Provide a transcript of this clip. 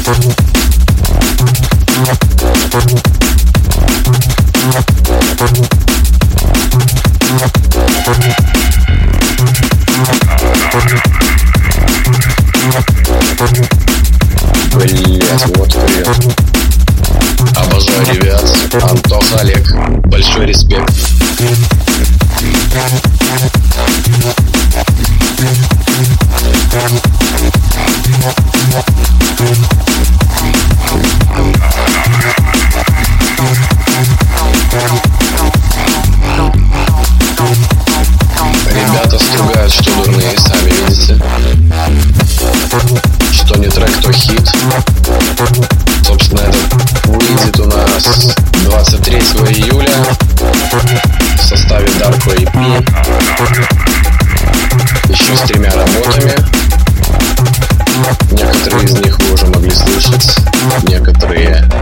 Блять, вот привет. Обожаю ребят. Антоха, Олег. Большой респект. Ребята стругают, что дурные, сами видите. Что не трек, то хит. Собственно, это выйдет у нас 23 июля в составе Darko EP. Еще с 3 работами. Некоторые из них вы уже могли слышать, некоторые